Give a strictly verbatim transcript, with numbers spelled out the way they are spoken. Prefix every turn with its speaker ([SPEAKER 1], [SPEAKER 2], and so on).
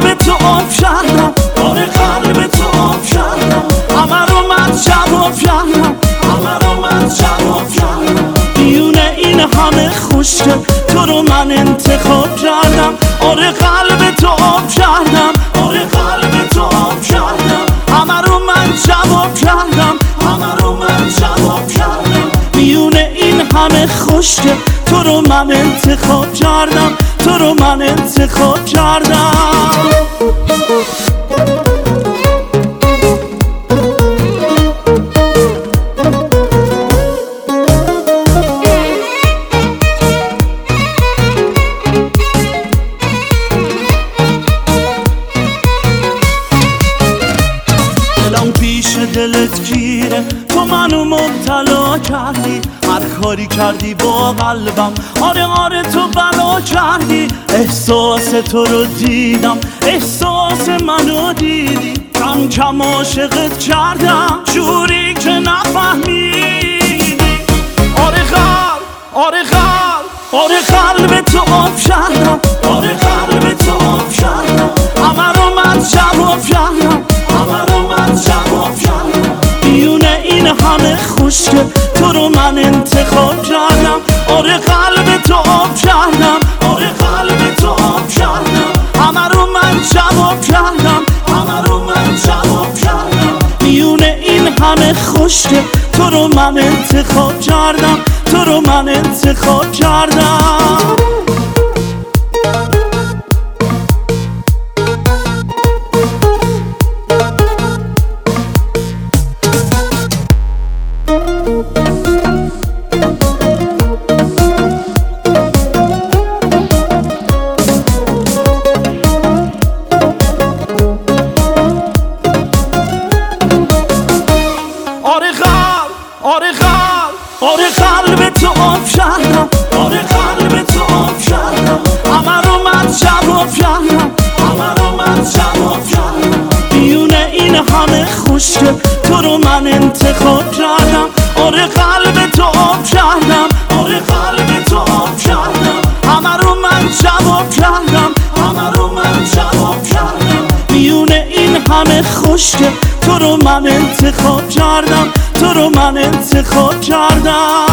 [SPEAKER 1] قلب تو آب کردم، آره قلب تو آب کردم، همه رو من جواب کردم، همه رو من جواب کردم. میونه این همه خوشگل تو رو من انتخاب کردم، آره قلب تو آب کردم، آره قلب تو آب کردم، همه رو من جواب کردم، همه رو من جواب کردم. میونه این همه خوشگل تو رو من انتخاب کردم، تو رو من انتخاب کردم. دلم پیش دلت گیره، تو منو مبتلا کردی، هر کاری کردی با قلبم، آره آره تو بلا کردی. احساس تو رو دیدم، احساس منو دیدی، کم کم عاشقت کردم جوری که نفهمیدی. آره قلب، آره قلب، آره قلب تو آب کردم، آره قلب تو آب کردم، همه رو من جواب کردم، همه رو من جواب کردم. میونه این همه خوشگل تو رو من انتخاب کردم، آره قلب تو آب کردم، آره قلب تو آب کردم، همه رو من جواب کردم، همه رو من جواب کردم. میونه این همه خوشگل تو رو من انتخاب کردم، تو رو من انتخاب کردم. آره قلب، آره قلب، آره قلب تو آب کردم، آره قلب تو آب کردم، همه رو من جواب کردم، همه رو من جواب کردم. میونه این همه خوشگل تو رو من انتخاب کردم، آره قلب تو آب کردم، آره قلب تو آب کردم، همه رو من جواب کردم، همه رو من جواب کردم. میونه این همه خوشگل تو رو من انتخاب کردم، تو رو من انتخاب کردم.